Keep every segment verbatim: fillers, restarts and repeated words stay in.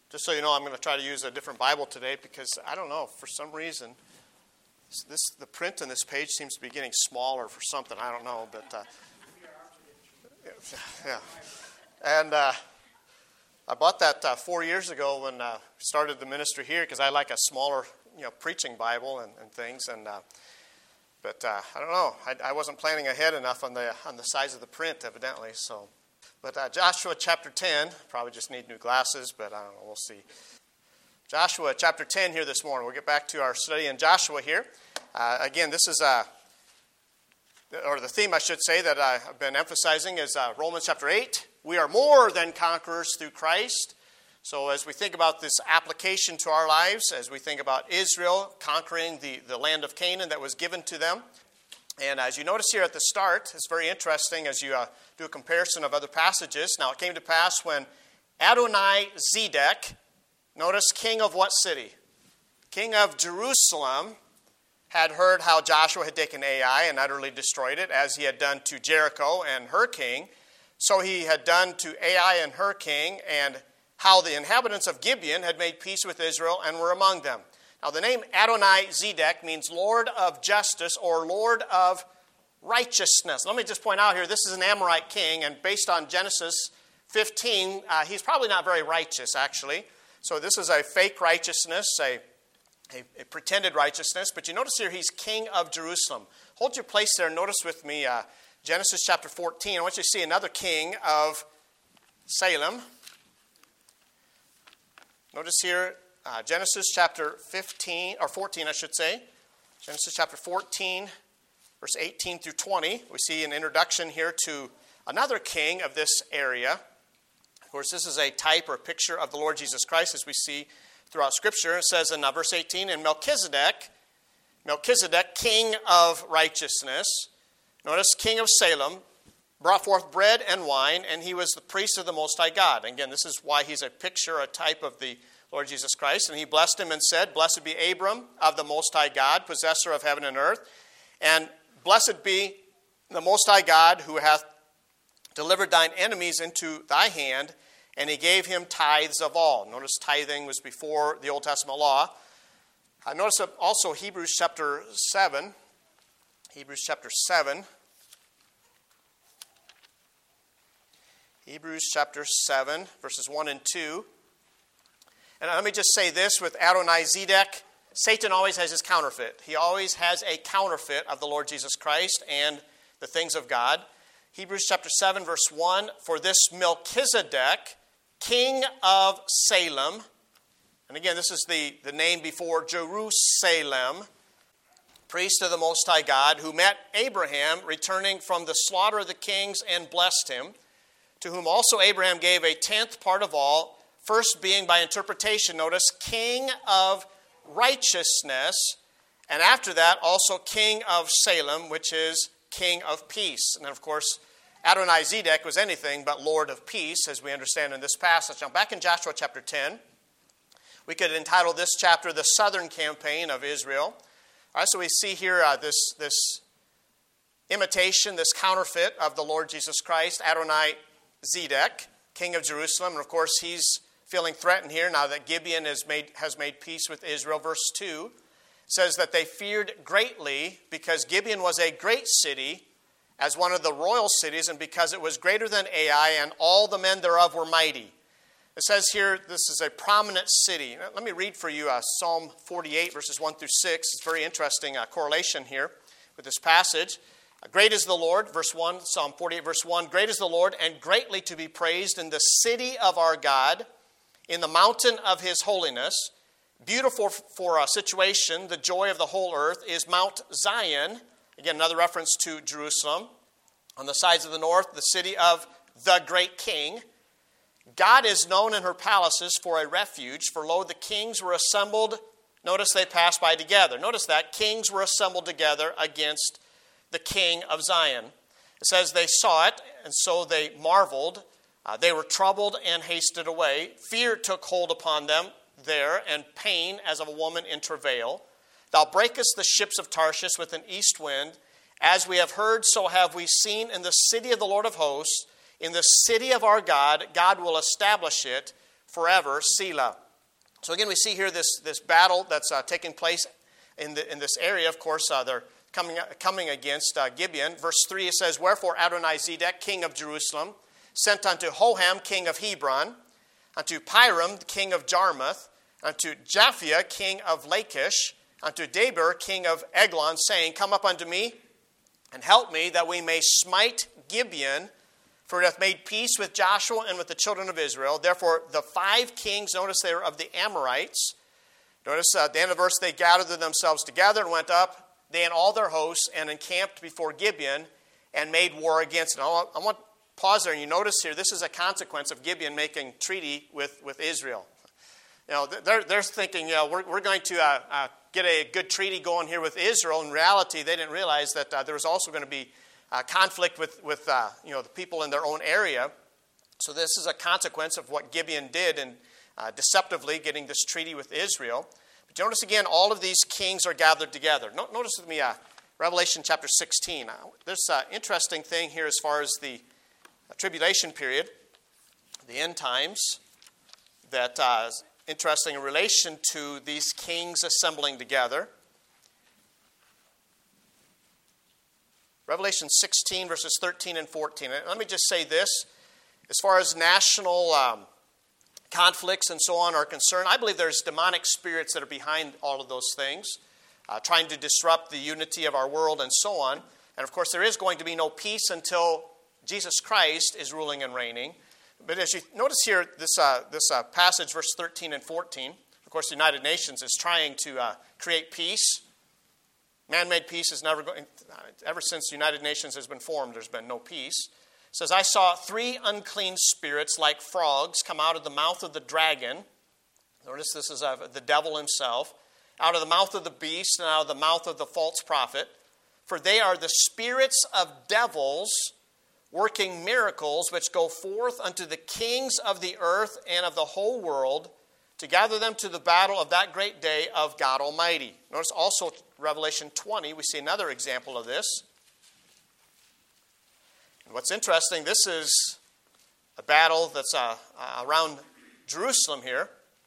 Just so you know, I'm going to try to use a different Bible today because, I don't know, for some reason, this the print on this page seems to be getting smaller for something. I don't know, but, uh, yeah. And uh, I bought that uh, four years ago when I uh, started the ministry here because I like a smaller, you know, preaching Bible and, and things. And uh, But uh, I don't know. I, I wasn't planning ahead enough on the on the size of the print, evidently, so... But uh, Joshua chapter ten, probably just need new glasses, but I don't know, we'll see. Joshua chapter ten here this morning. We'll get back to our study in Joshua here. Uh, again, this is, uh, or the theme I should say that I've been emphasizing is uh, Romans chapter eight. We are more than conquerors through Christ. So as we think about this application to our lives, as we think about Israel conquering the, the land of Canaan that was given to them, and as you notice here at the start, it's very interesting as you uh, do a comparison of other passages. Now, it came to pass when Adoni-Zedek, notice king of what city? King of Jerusalem, had heard how Joshua had taken Ai and utterly destroyed it, as he had done to Jericho and her king. So he had done to Ai and her king, and how the inhabitants of Gibeon had made peace with Israel and were among them. Now, the name Adoni-Zedek means Lord of Justice or Lord of Righteousness. Let me just point out here, this is an Amorite king, and based on Genesis fifteen, uh, he's probably not very righteous, actually. So this is a fake righteousness, a, a, a pretended righteousness. But you notice here, he's king of Jerusalem. Hold your place there and notice with me uh, Genesis chapter fourteen. I want you to see another king of Salem. Notice here, Uh, Genesis chapter fifteen, or fourteen, I should say. Genesis chapter fourteen, verse eighteen through twenty. We see an introduction here to another king of this area. Of course, this is a type or picture of the Lord Jesus Christ, as we see throughout Scripture. It says in uh, verse eighteen, and Melchizedek, Melchizedek, king of righteousness, notice, king of Salem, brought forth bread and wine, and he was the priest of the Most High God. Again, this is why he's a picture, a type of the Lord Jesus Christ. And he blessed him and said, blessed be Abram of the Most High God, possessor of heaven and earth. And blessed be the Most High God, who hath delivered thine enemies into thy hand. And he gave him tithes of all. Notice tithing was before the Old Testament law. I notice also Hebrews chapter seven. Hebrews chapter seven. Hebrews chapter seven, verses one and two. And let me just say this with Adoni-Zedek, Satan always has his counterfeit. He always has a counterfeit of the Lord Jesus Christ and the things of God. Hebrews chapter seven, verse one, for this Melchizedek, king of Salem, and again, this is the, the name before Jerusalem, priest of the Most High God, who met Abraham returning from the slaughter of the kings and blessed him, to whom also Abraham gave a tenth part of all, first being by interpretation, notice, king of righteousness, and after that, also king of Salem, which is king of peace. And then, of course, Adoni-Zedek was anything but Lord of peace, as we understand in this passage. Now, back in Joshua chapter ten, we could entitle this chapter, The Southern Campaign of Israel. All right, so we see here uh, this, this imitation, this counterfeit of the Lord Jesus Christ, Adoni-Zedek, king of Jerusalem. And, of course, he's feeling threatened here now that Gibeon has made, has made peace with Israel. Verse two says that they feared greatly because Gibeon was a great city as one of the royal cities, and because it was greater than Ai, and all the men thereof were mighty. It says here this is a prominent city. Let me read for you uh, Psalm forty-eight, verses one through six. It's a very interesting uh, correlation here with this passage. Great is the Lord, verse one, Psalm forty-eight, verse one. Great is the Lord, and greatly to be praised in the city of our God, in the mountain of his holiness. Beautiful for a situation, the joy of the whole earth, is Mount Zion. Again, another reference to Jerusalem. On the sides of the north, the city of the great king. God is known in her palaces for a refuge, for lo, the kings were assembled. Notice they passed by together. Notice that. Kings were assembled together against the king of Zion. It says they saw it, and so they marveled. Uh, they were troubled and hasted away. Fear took hold upon them there, and pain as of a woman in travail. Thou breakest the ships of Tarshish with an east wind. As we have heard, so have we seen in the city of the Lord of hosts. In the city of our God, God will establish it forever. Selah. So again, we see here this, this battle that's uh, taking place in, the, in this area. Of course, uh, they're coming, coming against uh, Gibeon. Verse three, it says, Wherefore Adonizedek, king of Jerusalem, sent unto Hoham, king of Hebron, unto Piram, king of Jarmuth, unto Japhia, king of Lachish, unto Debir, king of Eglon, saying, Come up unto me, and help me, that we may smite Gibeon, for it hath made peace with Joshua and with the children of Israel. Therefore the five kings, notice they were of the Amorites. Notice uh, at the end of the verse, they gathered themselves together and went up, they and all their hosts, and encamped before Gibeon, and made war against it. I want, I want to pause there, and you notice here, this is a consequence of Gibeon making treaty with, with Israel. You know, they're, they're thinking, you know, we're, we're going to uh, uh, get a good treaty going here with Israel. In reality, they didn't realize that uh, there was also going to be uh, conflict with, with uh, you know, the people in their own area. So this is a consequence of what Gibeon did in uh, deceptively getting this treaty with Israel. But notice again, all of these kings are gathered together. No, notice with me uh, Revelation chapter sixteen. Uh, there's an interesting thing here as far as the uh, tribulation period, the end times, that uh, is interesting in relation to these kings assembling together. Revelation sixteen, verses thirteen and fourteen. And let me just say this. As far as national um, conflicts and so on are concerned, I believe there's demonic spirits that are behind all of those things, uh, trying to disrupt the unity of our world and so on. And of course, there is going to be no peace until Jesus Christ is ruling and reigning. But as you notice here, this uh, this uh, passage, verse thirteen and fourteen, of course, the United Nations is trying to uh, create peace. Man-made peace is never going. Ever since the United Nations has been formed, there's been no peace. It says, I saw three unclean spirits like frogs come out of the mouth of the dragon. Notice this is uh, the devil himself. Out of the mouth of the beast and out of the mouth of the false prophet. For they are the spirits of devils working miracles which go forth unto the kings of the earth and of the whole world to gather them to the battle of that great day of God Almighty. Notice also Revelation twenty, we see another example of this. And what's interesting, this is a battle that's uh, uh, around Jerusalem here.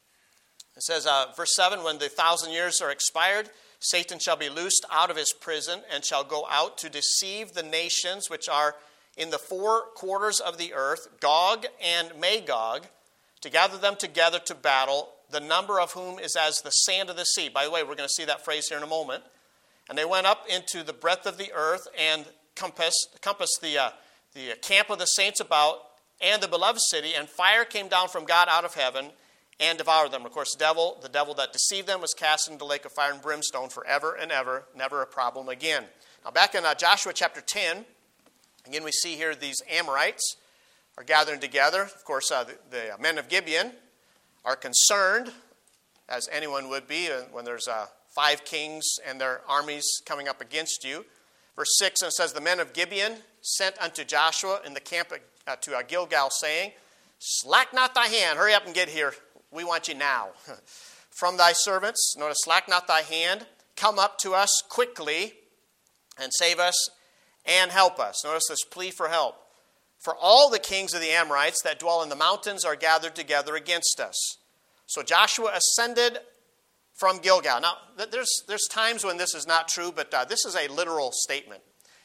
It says, uh, verse seven, when the thousand years are expired, Satan shall be loosed out of his prison and shall go out to deceive the nations which are in the four quarters of the earth, Gog and Magog, to gather them together to battle, the number of whom is as the sand of the sea. By the way, we're going to see that phrase here in a moment. And they went up into the breadth of the earth and compassed, compassed the, uh, the camp of the saints about and the beloved city, and fire came down from God out of heaven and devoured them. Of course, the devil, the devil that deceived them was cast into the lake of fire and brimstone forever and ever, never a problem again. Now back in uh, Joshua chapter ten, again we see here these Amorites are gathering together. Of course, uh, the, the men of Gibeon are concerned, as anyone would be, when there's uh, five kings and their armies coming up against you. Verse six, and it says, the men of Gibeon sent unto Joshua in the camp uh, to uh, Gilgal, saying, slack not thy hand, hurry up and get here. We want you now. From thy servants, notice, slack not thy hand, come up to us quickly and save us and help us. Notice this plea for help. For all the kings of the Amorites that dwell in the mountains are gathered together against us. So Joshua ascended from Gilgal. Now, there's, there's times when this is not true, but uh, this is a literal statement.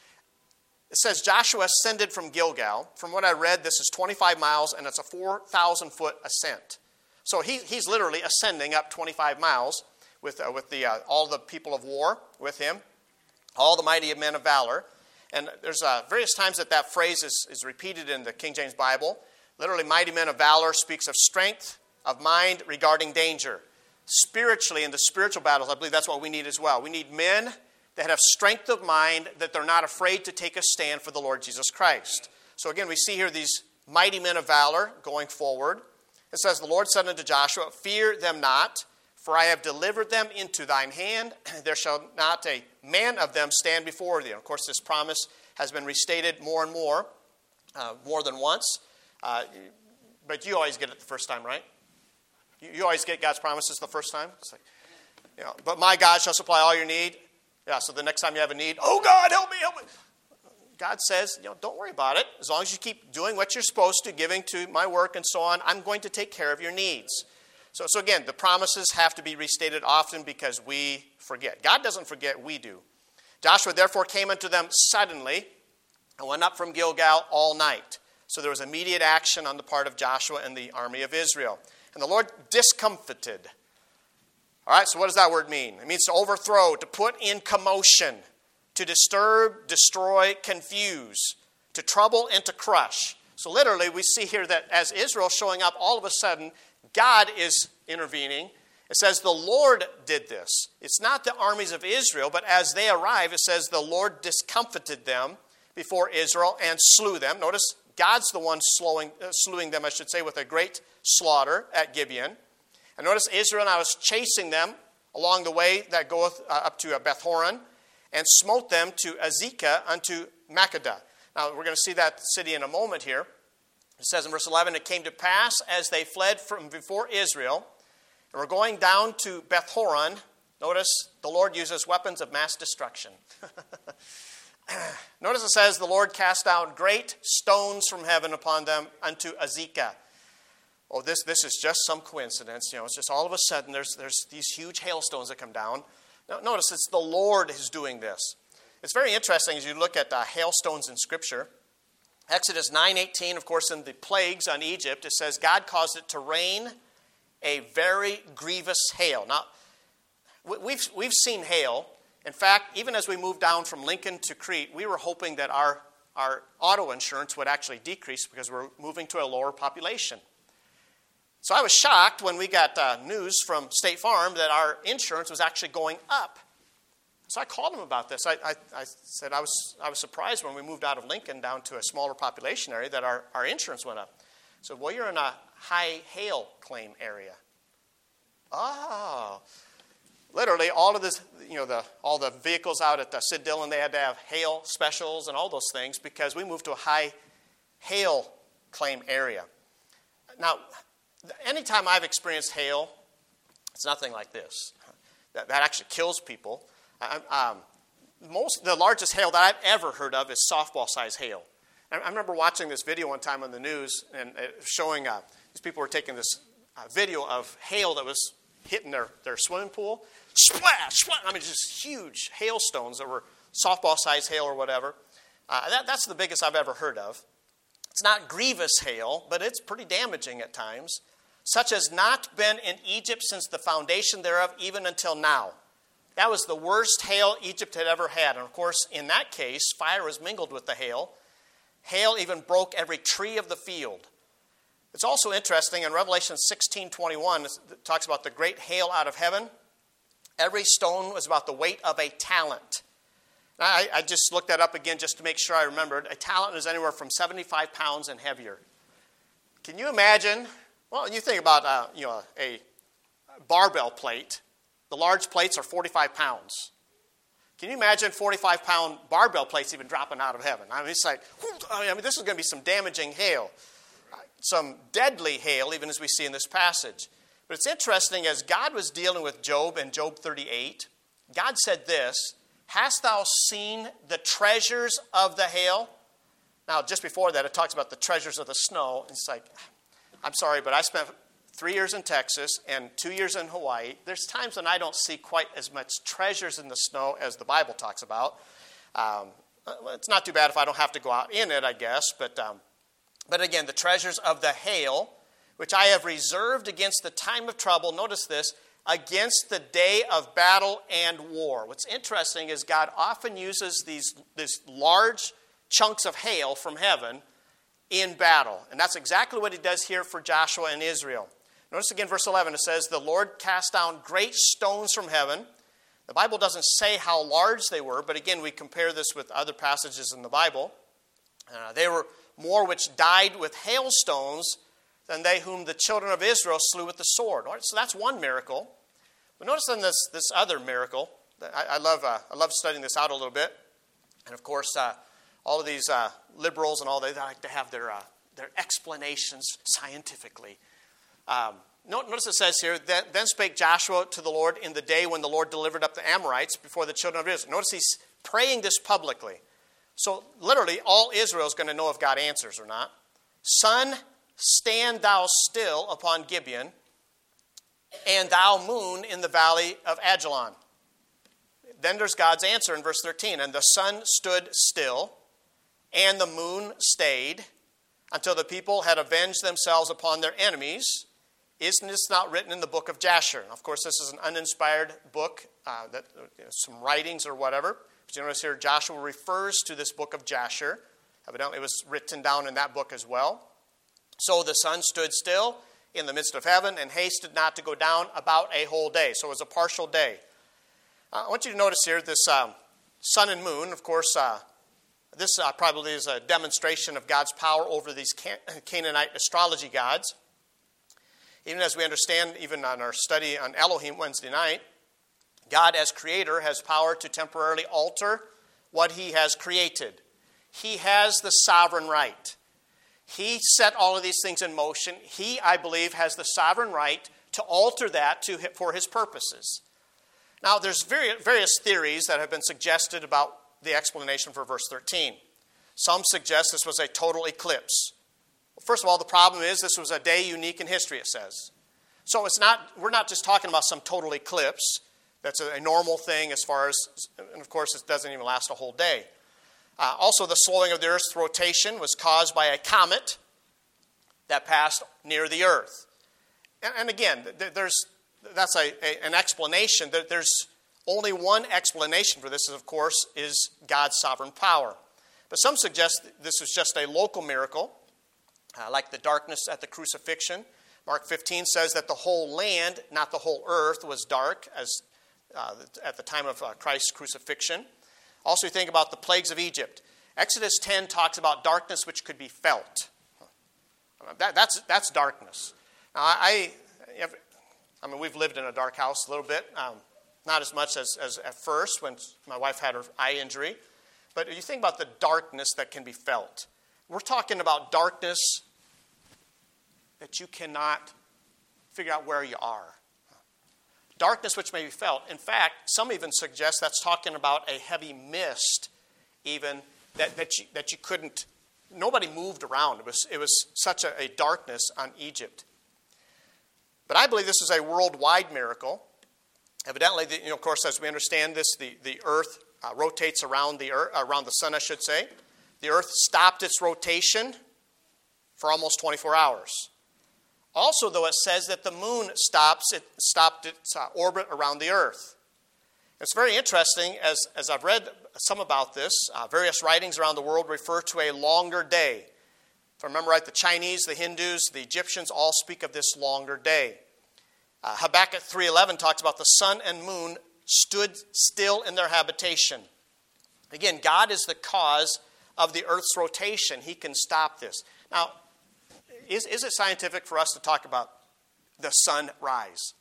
It says Joshua ascended from Gilgal. From what I read, this is twenty-five miles, and it's a four thousand foot ascent. So he, he's literally ascending up twenty-five miles with, uh, with the, uh, all the people of war with him, all the mighty men of valor. And there's uh, various times that that phrase is, is repeated in the King James Bible. Literally, mighty men of valor speaks of strength of mind regarding danger. Spiritually, in the spiritual battles, I believe that's what we need as well. We need men that have strength of mind, that they're not afraid to take a stand for the Lord Jesus Christ. So again, we see here these mighty men of valor going forward. It says, the Lord said unto Joshua, fear them not, for I have delivered them into thine hand. There shall not a man of them stand before thee. And of course, this promise has been restated more and more, uh, more than once. Uh, but you always get it the first time, right? You, you always get God's promises the first time. It's like, you know, but my God shall supply all your need. Yeah, so the next time you have a need, oh God, help me, help me. God says, you know, don't worry about it. As long as you keep doing what you're supposed to, giving to my work and so on, I'm going to take care of your needs. So, so again, the promises have to be restated often because we forget. God doesn't forget, we do. Joshua therefore came unto them suddenly and went up from Gilgal all night. So there was immediate action on the part of Joshua and the army of Israel. And the Lord discomfited. All right, so what does that word mean? It means to overthrow, to put in commotion, to disturb, destroy, confuse, to trouble, and to crush. So literally, we see here that as Israel showing up, all of a sudden, God is intervening. It says the Lord did this. It's not the armies of Israel, but as they arrive, it says the Lord discomfited them before Israel and slew them. Notice God's the one slowing, uh, slewing them, I should say, with a great slaughter at Gibeon. And notice Israel now is chasing them along the way that goeth uh, up to uh, Beth-horon, and smote them to Azekah unto Makkedah. Now, we're going to see that city in a moment here. It says in verse eleven, it came to pass as they fled from before Israel, and we're going down to Beth-horon. Notice the Lord uses weapons of mass destruction. Notice it says the Lord cast down great stones from heaven upon them unto Azekah. Oh, this, this is just some coincidence. You know, it's just all of a sudden there's, there's these huge hailstones that come down. Now, notice it's the Lord who's doing this. It's very interesting as you look at uh, hailstones in Scripture. Exodus nine eighteen, of course, in the plagues on Egypt, it says God caused it to rain a very grievous hail. Now, we've, we've seen hail. In fact, even as we moved down from Lincoln to Crete, we were hoping that our, our auto insurance would actually decrease because we're moving to a lower population. So I was shocked when we got uh, news from State Farm that our insurance was actually going up. So I called them about this. I, I, I said I was I was surprised when we moved out of Lincoln down to a smaller population area that our, our insurance went up. So, well, you're in a high hail claim area. Oh. Literally, all of this, you know, the all the vehicles out at the Sid Dillon, they had to have hail specials and all those things because we moved to a high hail claim area. Now, anytime I've experienced hail, it's nothing like this. That, that actually kills people. I, um, most the largest hail that I've ever heard of is softball-sized hail. I, I remember watching this video one time on the news and uh, showing uh, these people were taking this uh, video of hail that was hitting their, their swimming pool. Splash, splash! I mean, just huge hailstones that were softball-sized hail or whatever. Uh, that, that's the biggest I've ever heard of. It's not grievous hail, but it's pretty damaging at times. Such as not been in Egypt since the foundation thereof, even until now. That was the worst hail Egypt had ever had. And of course, in that case, fire was mingled with the hail. Hail even broke every tree of the field. It's also interesting, in Revelation sixteen twenty-one, it talks about the great hail out of heaven. Every stone was about the weight of a talent. Now, I, I just looked that up again just to make sure I remembered. A talent is anywhere from seventy-five pounds and heavier. Can you imagine? Well, you think about uh, you know a barbell plate. The large plates are forty-five pounds. Can you imagine forty-five pound barbell plates even dropping out of heaven? I mean, it's like, I mean, this is going to be some damaging hail. Some deadly hail, even as we see in this passage. But it's interesting, as God was dealing with Job in Job thirty-eight, God said this, "Hast thou seen the treasures of the hail?" Now, just before that, it talks about the treasures of the snow. It's like, I'm sorry, but I spent three years in Texas and two years in Hawaii. There's times when I don't see quite as much treasures in the snow as the Bible talks about. Um, it's not too bad if I don't have to go out in it, I guess. But, um, but again, the treasures of the hail, which I have reserved against the time of trouble, notice this, against the day of battle and war. What's interesting is God often uses these, these large chunks of hail from heaven in battle. And that's exactly what he does here for Joshua and Israel. Notice again verse eleven, it says, "The Lord cast down great stones from heaven." The Bible doesn't say how large they were, but again, we compare this with other passages in the Bible. Uh, they were more which died with hailstones than they whom the children of Israel slew with the sword. So that's one miracle. But notice then this, this other miracle. I, I, love, uh, I love studying this out a little bit. And of course, uh, all of these uh, liberals and all, they like to have their, uh, their explanations scientifically. Um, notice it says here, "Then spake Joshua to the Lord in the day when the Lord delivered up the Amorites before the children of Israel." Notice he's praying this publicly. So literally, all Israel is going to know if God answers or not. Sun, stand thou still upon Gibeon, and thou moon in the valley of Ajalon. Then there's God's answer in verse thirteen. And the sun stood still, and the moon stayed, until the people had avenged themselves upon their enemies. Isn't this not written in the book of Jasher? Of course, this is an uninspired book, uh, that you know, some writings or whatever. But you notice here, Joshua refers to this book of Jasher. Evidently, it was written down in that book as well. So the sun stood still in the midst of heaven and hasted not to go down about a whole day. So it was a partial day. Uh, I want you to notice here this um, sun and moon. Of course, uh, this uh, probably is a demonstration of God's power over these Can- Canaanite astrology gods. Even as we understand, even on our study on Elohim Wednesday night, God as creator has power to temporarily alter what he has created. He has the sovereign right. He set all of these things in motion. He, I believe, has the sovereign right to alter that to, for his purposes. Now, there's various theories that have been suggested about the explanation for verse thirteen. Some suggest this was a total eclipse. First of all, the problem is this was a day unique in history, it says. So it's not, we're not just talking about some total eclipse. That's a, a normal thing as far as, and of course, it doesn't even last a whole day. Uh, also, the slowing of the Earth's rotation was caused by a comet that passed near the Earth. And, and again, there's that's a, a, an explanation. There's only one explanation for this, of course, is God's sovereign power. But some suggest this was just a local miracle, uh, like the darkness at the crucifixion. Mark fifteen says that the whole land, not the whole earth, was dark as uh, at the time of uh, Christ's crucifixion. Also, you think about the plagues of Egypt. Exodus ten talks about darkness which could be felt. That, that's, that's darkness. Now, I, I mean, we've lived in a dark house a little bit. Um, not as much as, as at first when my wife had her eye injury. But you think about the darkness that can be felt. We're talking about darkness that you cannot figure out where you are. Darkness which may be felt. In fact, some even suggest that's talking about a heavy mist, even that, that you that you couldn't. Nobody moved around. It was it was such a, a darkness on Egypt. But I believe this is a worldwide miracle. Evidently, the, you know, of course, as we understand this, the the Earth uh, rotates around the earth, around the sun, I should say. The Earth stopped its rotation for almost twenty-four hours. Also, though, it says that the moon stops it stopped its uh, orbit around the Earth. It's very interesting, as, as I've read some about this, uh, various writings around the world refer to a longer day. If I remember right, the Chinese, the Hindus, the Egyptians all speak of this longer day. Uh, Habakkuk three eleven talks about the sun and moon stood still in their habitation. Again, God is the cause of the Earth's rotation. He can stop this. Now, Is, is it scientific for us to talk about the sunrise?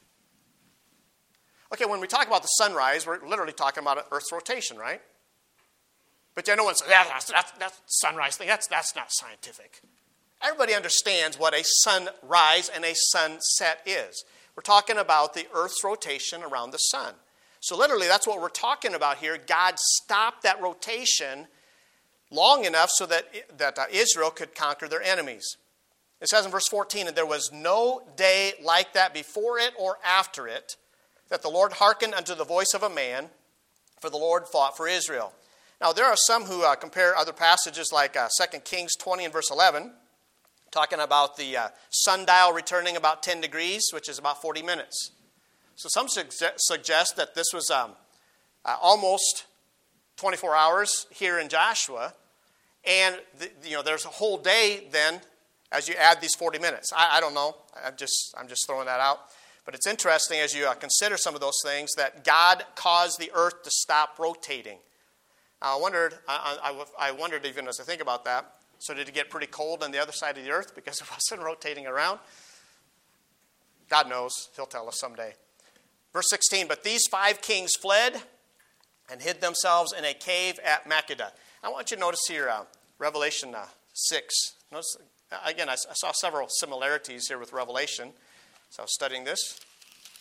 Okay, when we talk about the sunrise, we're literally talking about Earth's rotation, right? But you know, one says, yeah, that's, that's, that's sunrise thing. That's, that's not scientific. Everybody understands what a sunrise and a sunset is. We're talking about the Earth's rotation around the sun. So literally, that's what we're talking about here. God stopped that rotation long enough so that, that uh, Israel could conquer their enemies. It says in verse fourteen, and there was no day like that before it or after it, that the Lord hearkened unto the voice of a man, for the Lord fought for Israel. Now, there are some who uh, compare other passages like uh, Second Kings twenty and verse eleven, talking about the uh, sundial returning about ten degrees, which is about forty minutes. So some suge- suggest that this was um, uh, almost twenty-four hours here in Joshua, and the, you know there's a whole day then as you add these forty minutes. I, I don't know. I'm just I'm just throwing that out. But it's interesting as you uh, consider some of those things that God caused the earth to stop rotating. Now, I wondered, I, I, I wondered even as I think about that, so did it get pretty cold on the other side of the earth because it wasn't rotating around? God knows. He'll tell us someday. Verse sixteen, but these five kings fled and hid themselves in a cave at Makkedah. I want you to notice here, uh, Revelation uh, six. Notice, again, I, I saw several similarities here with Revelation. So I was studying this.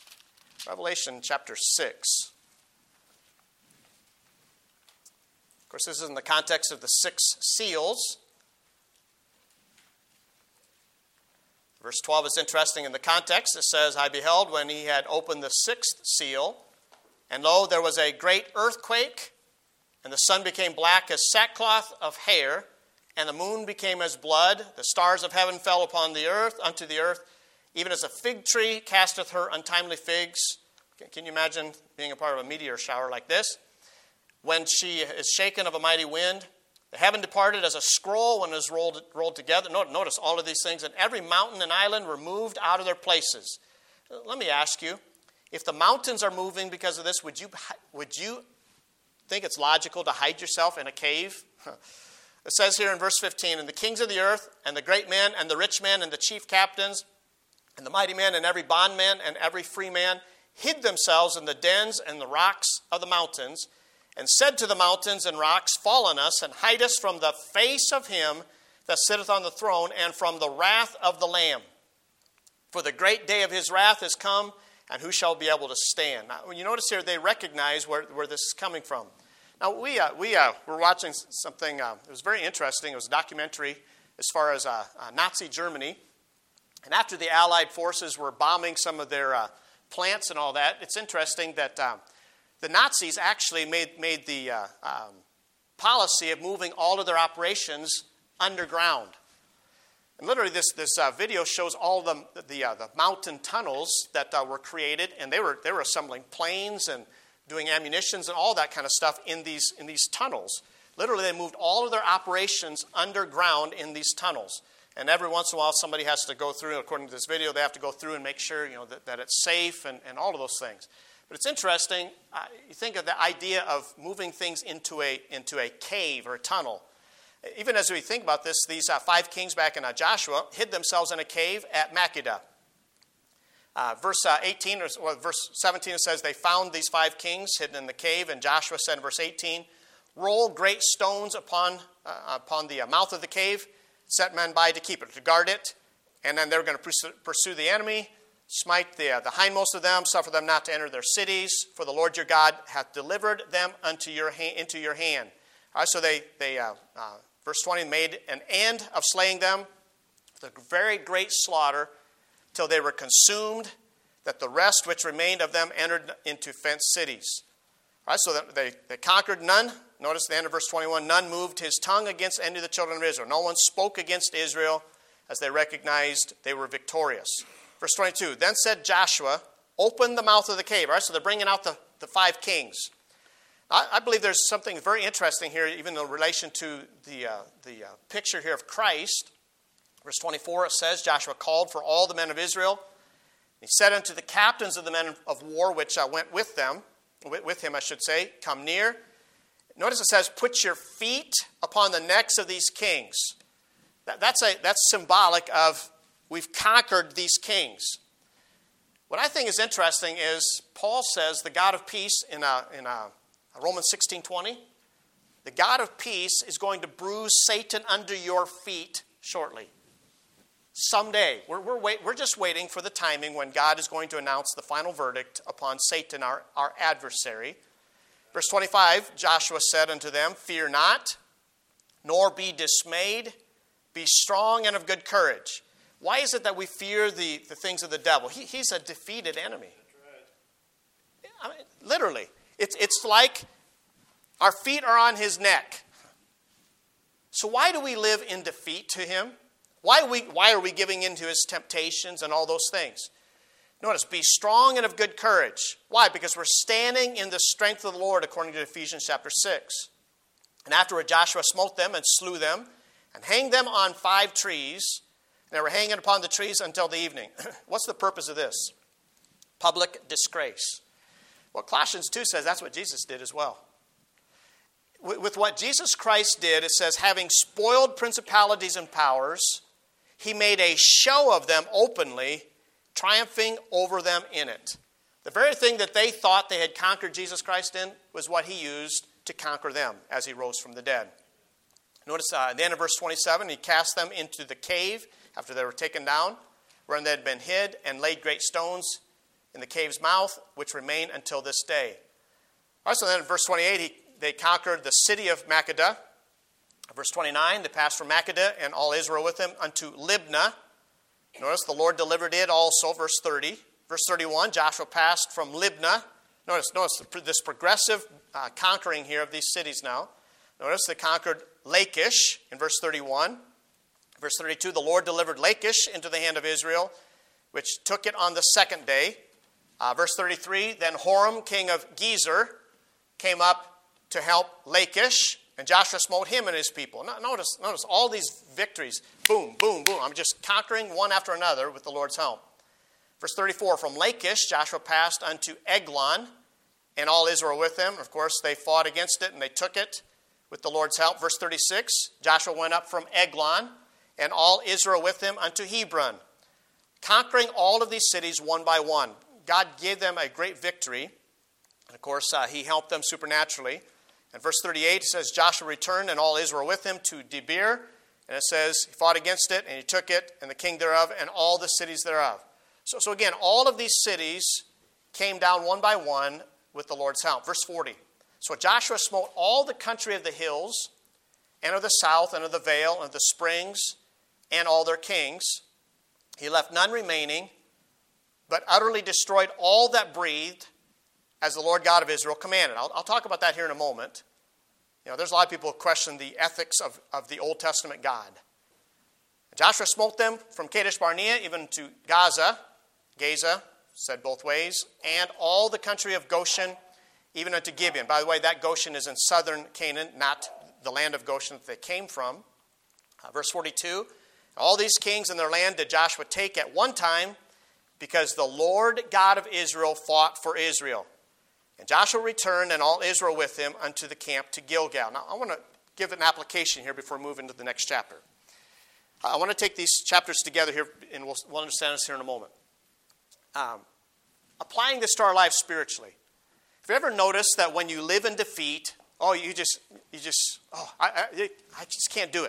Revelation chapter six. Of Of course, this is in the context of the six seals. Verse twelve is interesting in the context. It says, I beheld when he had opened the sixth seal, and lo, there was a great earthquake, and the sun became black as sackcloth of hair, and the moon became as blood. The stars of heaven fell upon the earth, unto the earth, even as a fig tree casteth her untimely figs. Can you imagine being a part of a meteor shower like this? When she is shaken of a mighty wind, the heaven departed as a scroll when it is rolled, rolled together. Notice all of these things. And every mountain and island were moved out of their places. Let me ask you, if the mountains are moving because of this, would you, would you think it's logical to hide yourself in a cave? It says here in verse fifteen, and the kings of the earth, and the great men, and the rich men, and the chief captains, and the mighty men, and every bondman, and every free man, hid themselves in the dens and the rocks of the mountains, and said to the mountains and rocks, fall on us, and hide us from the face of him that sitteth on the throne, and from the wrath of the Lamb. For the great day of his wrath is come, and who shall be able to stand? Now, when you notice here, they recognize where, where this is coming from. Now, we uh, we uh, were watching something, uh, it was very interesting. It was a documentary as far as uh, uh, Nazi Germany. And after the Allied forces were bombing some of their uh, plants and all that, it's interesting that uh, the Nazis actually made, made the uh, um, policy of moving all of their operations underground. And literally this, this uh, video shows all the, the, uh, the mountain tunnels that uh, were created, and they were, they were assembling planes and doing ammunitions and all that kind of stuff in these, in these tunnels. Literally, they moved all of their operations underground in these tunnels. And every once in a while, somebody has to go through, according to this video, they have to go through and make sure, you know, that, that it's safe and, and all of those things. But it's interesting, uh, you think of the idea of moving things into a, into a cave or a tunnel. Even as we think about this, these uh, five kings back in uh, Joshua hid themselves in a cave at Makkedah. Uh, verse uh, eighteen, or, or verse seventeen, it says, they found these five kings hidden in the cave, and Joshua said in verse eighteen, roll great stones upon, uh, upon the uh, mouth of the cave, set men by to keep it, to guard it, and then they're going to pursue, pursue the enemy, smite the, uh, the hindmost of them, suffer them not to enter their cities, for the Lord your God hath delivered them unto your ha- into your hand. All right, so they, they uh, uh, verse twenty, made an end of slaying them, the very great slaughter, till they were consumed, that the rest which remained of them entered into fenced cities. All right, so that they, they conquered none. Notice the end of verse twenty-one, none moved his tongue against any of the children of Israel. No one spoke against Israel, as they recognized they were victorious. Verse twenty-two, then said Joshua, open the mouth of the cave. All right, so they're bringing out the, the five kings. I, I believe there's something very interesting here, even in relation to the, uh, the uh, picture here of Christ. Verse twenty-four, it says, Joshua called for all the men of Israel. He said unto the captains of the men of war which uh, went with them, with, with him, I should say, come near. Notice it says, put your feet upon the necks of these kings. That, that's, a, that's symbolic of we've conquered these kings. What I think is interesting is Paul says the God of peace in, uh, in uh, Romans sixteen twenty, the God of peace is going to bruise Satan under your feet shortly. Someday. We're, we're, wait, we're just waiting for the timing when God is going to announce the final verdict upon Satan, our, our adversary. Verse twenty-five, Joshua said unto them, fear not, nor be dismayed. Be strong and of good courage. Why is it that we fear the, the things of the devil? He, he's a defeated enemy. That's right. I mean, literally. It's, it's like our feet are on his neck. So why do we live in defeat to him? Why are we, why are we giving in to his temptations and all those things? Notice, be strong and of good courage. Why? Because we're standing in the strength of the Lord, according to Ephesians chapter six. And afterward Joshua smote them and slew them, and hanged them on five trees. And they were hanging upon the trees until the evening. What's the purpose of this? Public disgrace. Well, Colossians two says that's what Jesus did as well. With what Jesus Christ did, it says, having spoiled principalities and powers, he made a show of them openly, triumphing over them in it. The very thing that they thought they had conquered Jesus Christ in was what he used to conquer them as he rose from the dead. Notice uh, at the end of verse twenty-seven, he cast them into the cave after they were taken down, wherein they had been hid, and laid great stones in the cave's mouth, which remain until this day. All right, so then in verse twenty-eight, he they conquered the city of Makkedah. Verse twenty-nine, they passed from Makkedah and all Israel with them unto Libnah. Notice the Lord delivered it also, verse thirty. Verse thirty-one, Joshua passed from Libnah. Notice, notice this progressive uh, conquering here of these cities now. Notice they conquered Lachish in verse thirty-one. Verse thirty-two, the Lord delivered Lachish into the hand of Israel, which took it on the second day. Uh, verse thirty-three, then Horam, king of Gezer, came up to help Lachish, and Joshua smote him and his people. Now, notice, notice all these victories. Boom, boom, boom. I'm just conquering one after another with the Lord's help. Verse thirty-four, from Lachish, Joshua passed unto Eglon, and all Israel with him. Of course, they fought against it, and they took it with the Lord's help. Verse thirty-six, Joshua went up from Eglon, and all Israel with him unto Hebron, conquering all of these cities one by one. God gave them a great victory. And of course, uh, he helped them supernaturally. And verse thirty-eight, it says, Joshua returned and all Israel with him to Debir. And it says, he fought against it, and he took it, and the king thereof, and all the cities thereof. So, so again, all of these cities came down one by one with the Lord's help. Verse forty, so Joshua smote all the country of the hills, and of the south, and of the vale, and of the springs, and all their kings. He left none remaining, but utterly destroyed all that breathed, as the Lord God of Israel commanded. I'll, I'll talk about that here in a moment. You know, there's a lot of people who question the ethics of, of the Old Testament God. Joshua smote them from Kadesh Barnea even to Gaza, Gaza, said both ways, and all the country of Goshen, even unto Gibeon. By the way, that Goshen is in southern Canaan, not the land of Goshen that they came from. Uh, verse forty-two, all these kings and their land did Joshua take at one time, because the Lord God of Israel fought for Israel. And Joshua returned, and all Israel with him, unto the camp to Gilgal. Now, I want to give an application here before we move into the next chapter. I want to take these chapters together here, and we'll, we'll understand this here in a moment. Um, applying this to our life spiritually. Have you ever noticed that when you live in defeat, oh, you just, you just, oh, I, I, I just can't do it.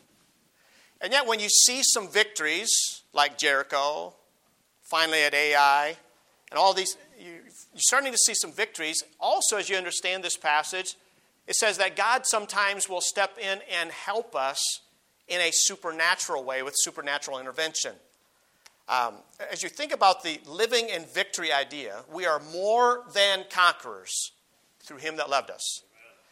And yet when you see some victories, like Jericho, finally at Ai, and all these, you, you're starting to see some victories. Also, as you understand this passage, it says that God sometimes will step in and help us in a supernatural way with supernatural intervention. Um, as you think about the living in victory idea, we are more than conquerors through him that loved us.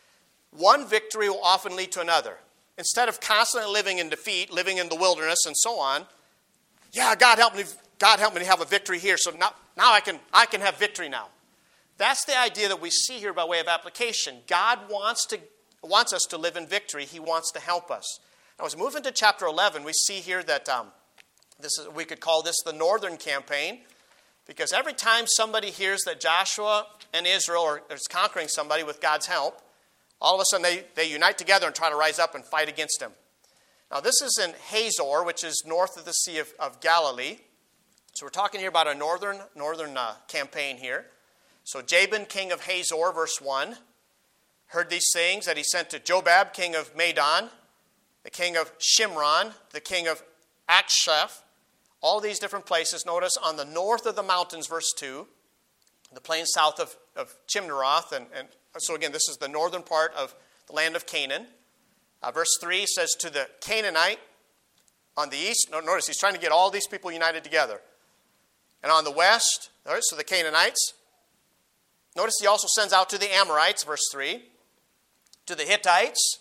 One victory will often lead to another. Instead of constantly living in defeat, living in the wilderness and so on, yeah, God help me, God help me to have a victory here, so now, now I can I can have victory now. That's the idea that we see here by way of application. God wants to wants us to live in victory. He wants to help us. Now, as we move into chapter eleven, we see here that um, this is we could call this the Northern Campaign, because every time somebody hears that Joshua and Israel are, is conquering somebody with God's help, all of a sudden they, they unite together and try to rise up and fight against him. Now, this is in Hazor, which is north of the Sea of, of Galilee. So we're talking here about a northern northern uh, campaign here. So Jabin, king of Hazor, verse one, heard these things that he sent to Jobab, king of Madon, the king of Shimron, the king of Akshaph, all these different places. Notice on the north of the mountains, verse two, the plain south of, of Chimneroth. And, and so again, this is the northern part of the land of Canaan. Uh, verse three says to the Canaanite on the east. Notice he's trying to get all these people united together. And on the west, all right, so the Canaanites. Notice he also sends out to the Amorites, verse three, to the Hittites,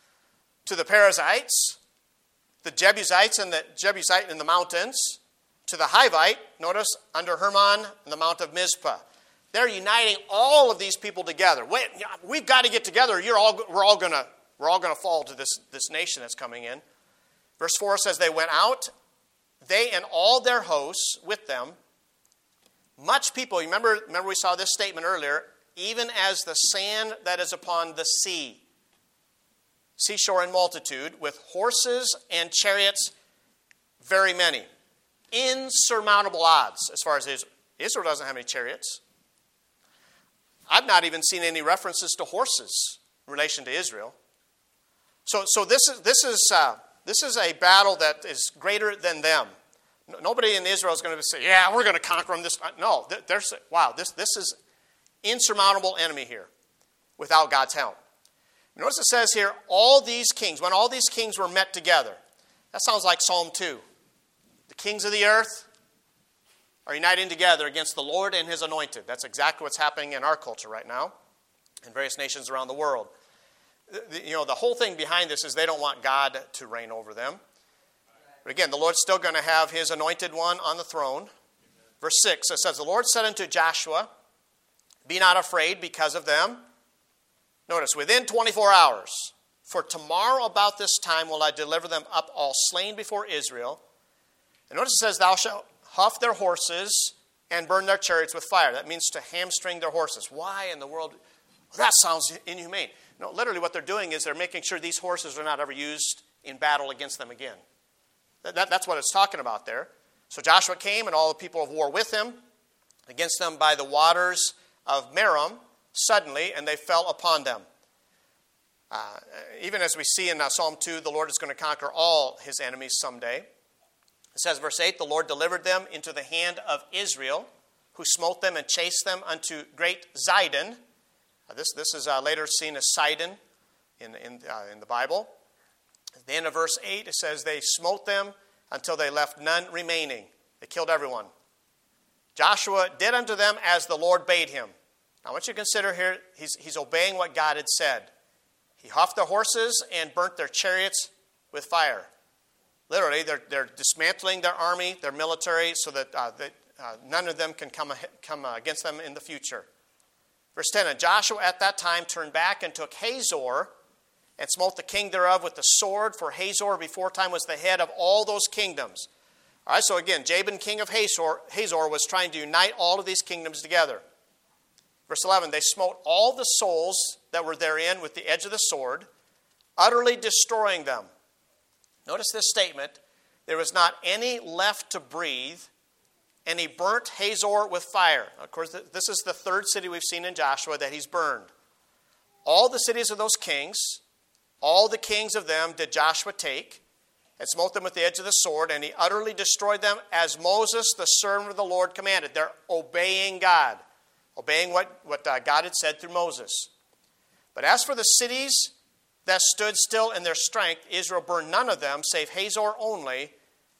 to the Perizzites, the Jebusites and the Jebusite in the mountains, to the Hivite, notice, under Hermon in the mount of Mizpah. They're uniting all of these people together. Wait, we've got to get together. You're all, we're all going to we're all going to fall to this, this nation that's coming in. Verse four says, they went out, they and all their hosts with them, much people. Remember, remember we saw this statement earlier, even as the sand that is upon the sea. Seashore in multitude, with horses and chariots, very many. Insurmountable odds as far as Israel. Israel doesn't have any chariots. I've not even seen any references to horses in relation to Israel. So, so this is this is uh, this is a battle that is greater than them. Nobody in Israel is going to say, "Yeah, we're going to conquer them." This no, there's wow. This this is insurmountable enemy here. without God's help. Notice it says here, all these kings, when all these kings were met together. That sounds like Psalm two. The kings of the earth are uniting together against the Lord and his anointed. That's exactly what's happening in our culture right now, in various nations around the world. The, you know, the whole thing behind this is they don't want God to reign over them. But again, the Lord's still going to have his anointed one on the throne. Verse six, it says, the Lord said unto Joshua, be not afraid because of them. Notice, within twenty-four hours, for tomorrow about this time will I deliver them up all slain before Israel. And notice it says, thou shalt huff their horses and burn their chariots with fire. That means to hamstring their horses. Why in the world? Well, that sounds inhumane. No, literally what they're doing is they're making sure these horses are not ever used in battle against them again. That, that, that's what it's talking about there. So Joshua came and all the people of war with him against them by the waters of Merom suddenly, and they fell upon them. Uh, even as we see in uh, Psalm two, the Lord is going to conquer all his enemies someday. It says, verse eight, the Lord delivered them into the hand of Israel, who smote them and chased them unto great Zidon. Uh, this, this is uh, later seen as Sidon in, in, uh, in the Bible. At the end of verse eight, it says, they smote them until they left none remaining. They killed everyone. Joshua did unto them as the Lord bade him. Now, I want you to consider here, he's, he's obeying what God had said. He huffed their horses and burnt their chariots with fire. Literally, they're, they're dismantling their army, their military, so that, uh, that uh, none of them can come, come uh, against them in the future. Verse ten, and Joshua at that time turned back and took Hazor and smote the king thereof with the sword, for Hazor before time was the head of all those kingdoms. All right, so again, Jabin, king of Hazor, Hazor was trying to unite all of these kingdoms together. Verse eleven, they smote all the souls that were therein with the edge of the sword, utterly destroying them. Notice this statement, there was not any left to breathe, and he burnt Hazor with fire. Of course, this is the third city we've seen in Joshua that he's burned. All the cities of those kings, all the kings of them did Joshua take, and smote them with the edge of the sword, and he utterly destroyed them as Moses, the servant of the Lord, commanded. They're obeying God. Obeying what, what uh, God had said through Moses. But as for the cities that stood still in their strength, Israel burned none of them, save Hazor only.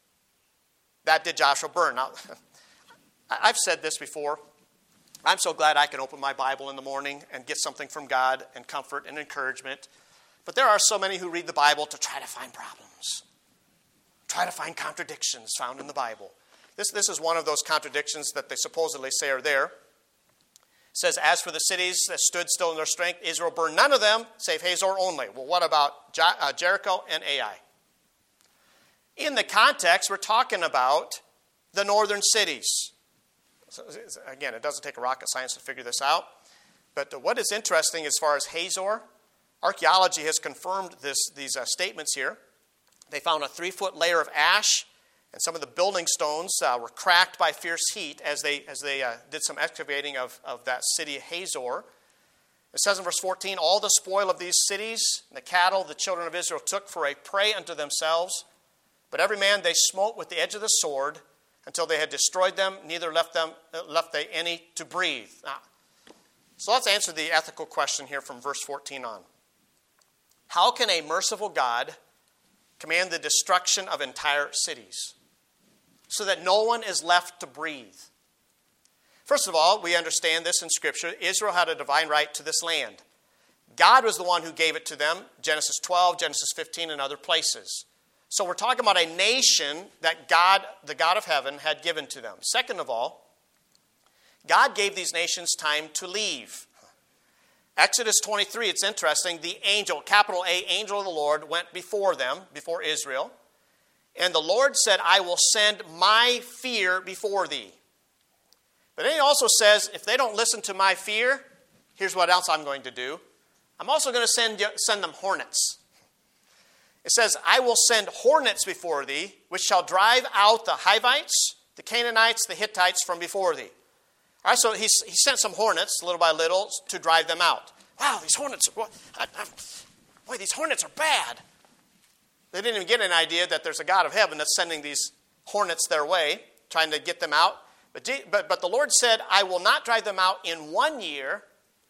That did Joshua burn. Now, I've said this before. I'm so glad I can open my Bible in the morning and get something from God and comfort and encouragement. But there are so many who read the Bible to try to find problems. Try to find contradictions found in the Bible. This, this is one of those contradictions that they supposedly say are there. It says, as for the cities that stood still in their strength, Israel burned none of them, save Hazor only. Well, what about Jer- uh, Jericho and Ai? In the context, we're talking about the northern cities. So, again, it doesn't take a rocket science to figure this out. But uh, what is interesting as far as Hazor, archaeology has confirmed this, these uh, statements here. They found a three-foot layer of ash, and some of the building stones uh, were cracked by fierce heat as they as they uh, did some excavating of, of that city Hazor. It says in verse fourteen, all the spoil of these cities, and the cattle the children of Israel took for a prey unto themselves. But every man they smote with the edge of the sword until they had destroyed them, neither left them uh, left they any to breathe. Now, so let's answer the ethical question here from verse fourteen on. How can a merciful God command the destruction of entire cities so that no one is left to breathe? First of all, we understand this in Scripture. Israel had a divine right to this land. God was the one who gave it to them, Genesis twelve, Genesis fifteen, and other places. So we're talking about a nation that God, the God of heaven, had given to them. Second of all, God gave these nations time to leave. Exodus twenty-three, it's interesting, the angel, capital A, angel of the Lord, went before them, before Israel. And the Lord said, I will send my fear before thee. But then he also says, if they don't listen to my fear, here's what else I'm going to do. I'm also going to send, send them hornets. It says, I will send hornets before thee, which shall drive out the Hivites, the Canaanites, the Hittites from before thee. All right, so he, he sent some hornets, little by little, to drive them out. Wow, these hornets, boy, I, I, boy, these hornets are bad. They didn't even get an idea that there's a God of heaven that's sending these hornets their way, trying to get them out. But, but, but the Lord said, I will not drive them out in one year,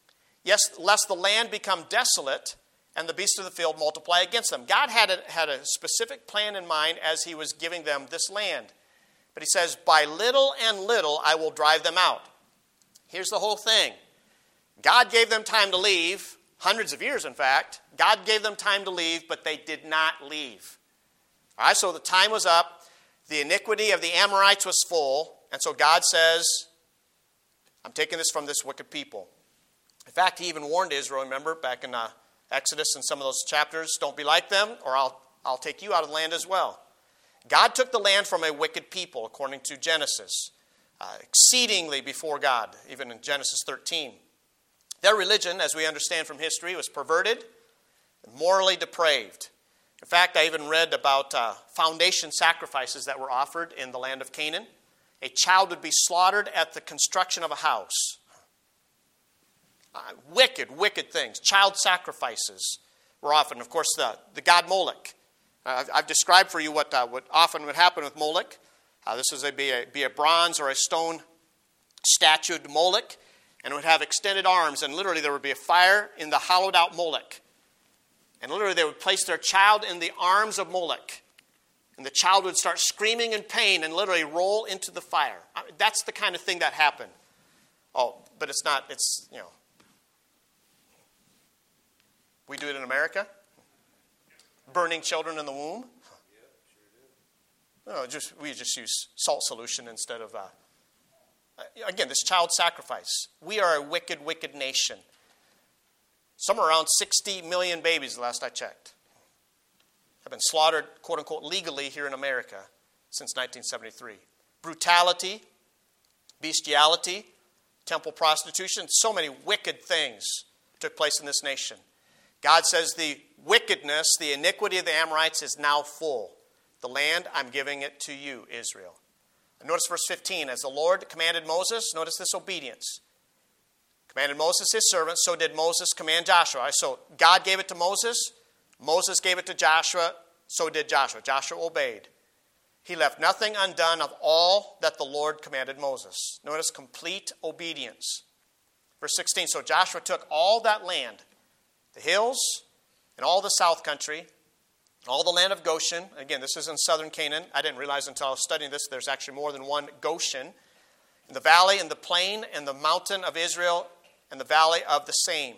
yes, lest the land become desolate and the beasts of the field multiply against them. God had a, had a specific plan in mind as he was giving them this land. But he says, by little and little I will drive them out. Here's the whole thing. God gave them time to leave, hundreds of years in fact. God gave them time to leave, but they did not leave. All right, so the time was up. The iniquity of the Amorites was full. And so God says, I'm taking this from this wicked people. In fact, he even warned Israel, remember, back in uh, Exodus and some of those chapters, don't be like them, or I'll, I'll take you out of the land as well. God took the land from a wicked people, according to Genesis, uh, exceedingly before God, even in Genesis thirteen. Their religion, as we understand from history, was perverted and morally depraved. In fact, I even read about uh, foundation sacrifices that were offered in the land of Canaan. A child would be slaughtered at the construction of a house. Uh, wicked, wicked things. Child sacrifices were often, of course, the, the god Moloch. Uh, I've, I've described for you what, uh, what often would happen with Moloch. Uh, this is a be, a be a bronze or a stone statued Moloch, and it would have extended arms, and literally there would be a fire in the hollowed out Moloch. And literally they would place their child in the arms of Moloch. And the child would start screaming in pain and literally roll into the fire. I mean, that's the kind of thing that happened. Oh, but it's not, it's, you know. We do it in America? Burning children in the womb? No, just we just use salt solution instead of, uh, again, this child sacrifice. We are a wicked, wicked nation. Somewhere around sixty million babies, the last I checked, have been slaughtered, quote unquote, legally here in America since nineteen seventy-three. Brutality, bestiality, temple prostitution, so many wicked things took place in this nation. God says the wickedness, the iniquity of the Amorites is now full. The land, I'm giving it to you, Israel. And notice verse fifteen. As the Lord commanded Moses, notice this obedience. Commanded Moses his servant, so did Moses command Joshua. So God gave it to Moses, Moses gave it to Joshua, so did Joshua. Joshua obeyed. He left nothing undone of all that the Lord commanded Moses. Notice complete obedience. Verse sixteen, so Joshua took all that land, the hills, and all the south country, all the land of Goshen. Again, this is in southern Canaan. I didn't realize until I was studying this, there's actually more than one Goshen. In the valley, and the plain, and the mountain of Israel, and the valley of the same.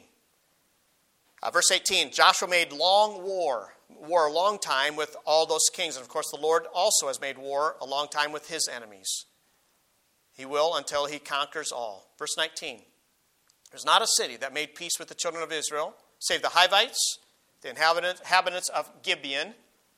Uh, verse eighteen, Joshua made long war, war a long time with all those kings. And of course, the Lord also has made war a long time with his enemies. He will until he conquers all. Verse nineteen, there's not a city that made peace with the children of Israel, save the Hivites, the inhabitants of Gibeon.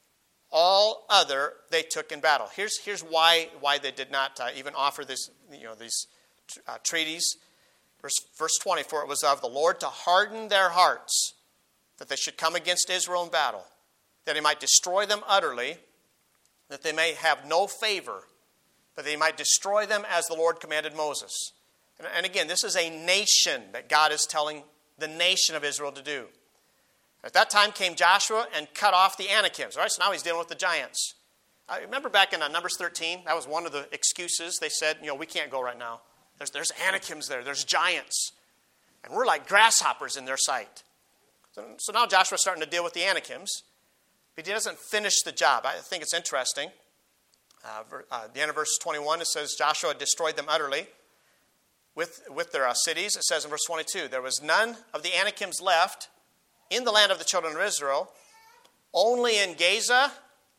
All other they took in battle. Here's, here's why, why they did not uh, even offer this, you know, these uh, treaties. Verse, verse twenty, for it was of the Lord to harden their hearts, that they should come against Israel in battle, that he might destroy them utterly, that they may have no favor, that they might destroy them as the Lord commanded Moses. And, and again, this is a nation that God is telling the nation of Israel to do. At that time came Joshua and cut off the Anakims. All right, so now he's dealing with the giants. I remember back in uh, Numbers thirteen, that was one of the excuses. They said, you know, we can't go right now. There's, there's Anakims there. There's giants. And we're like grasshoppers in their sight. So, so now Joshua's starting to deal with the Anakims. But he doesn't finish the job. I think it's interesting. Uh, uh, the end of verse twenty-one, it says, Joshua destroyed them utterly with, with their uh, cities. It says in verse twenty-two, there was none of the Anakims left in the land of the children of Israel, only in Gaza.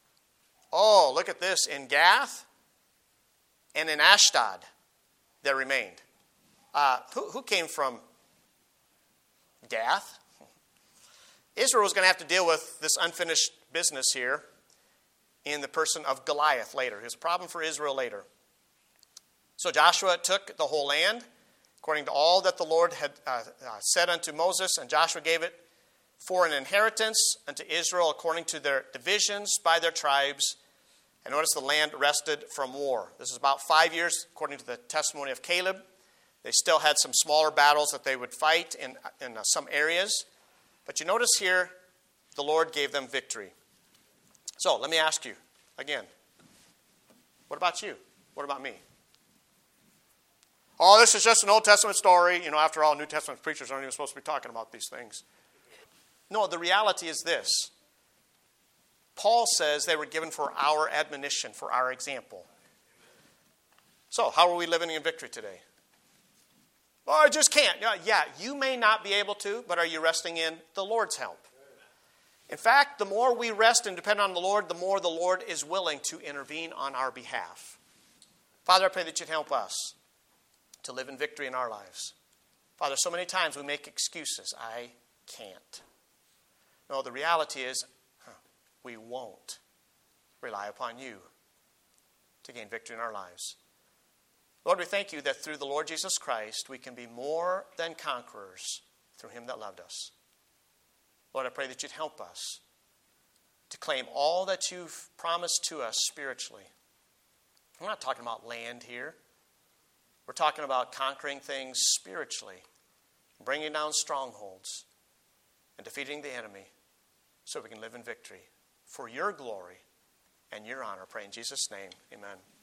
Oh, look at this. In Gath and in Ashdod there remained. Uh, who, who came from Gath? Israel was going to have to deal with this unfinished business here in the person of Goliath later. It was a problem for Israel later. So Joshua took the whole land, according to all that the Lord had uh, uh, said unto Moses, and Joshua gave it for an inheritance unto Israel according to their divisions by their tribes. And notice the land rested from war. This is about five years, according to the testimony of Caleb. They still had some smaller battles that they would fight in, in uh, some areas. But you notice here, the Lord gave them victory. So let me ask you again, what about you? What about me? Oh, this is just an Old Testament story. You know, after all, New Testament preachers aren't even supposed to be talking about these things. No, the reality is this. Paul says they were given for our admonition, for our example. So, how are we living in victory today? Oh, I just can't. Yeah, you may not be able to, but are you resting in the Lord's help? In fact, the more we rest and depend on the Lord, the more the Lord is willing to intervene on our behalf. Father, I pray that you'd help us to live in victory in our lives. Father, so many times we make excuses. I can't. No, the reality is huh, we won't rely upon you to gain victory in our lives. Lord, we thank you that through the Lord Jesus Christ, we can be more than conquerors through him that loved us. Lord, I pray that you'd help us to claim all that you've promised to us spiritually. We're not talking about land here. We're talking about conquering things spiritually, bringing down strongholds, and defeating the enemy so we can live in victory for your glory and your honor. I pray in Jesus' name, amen.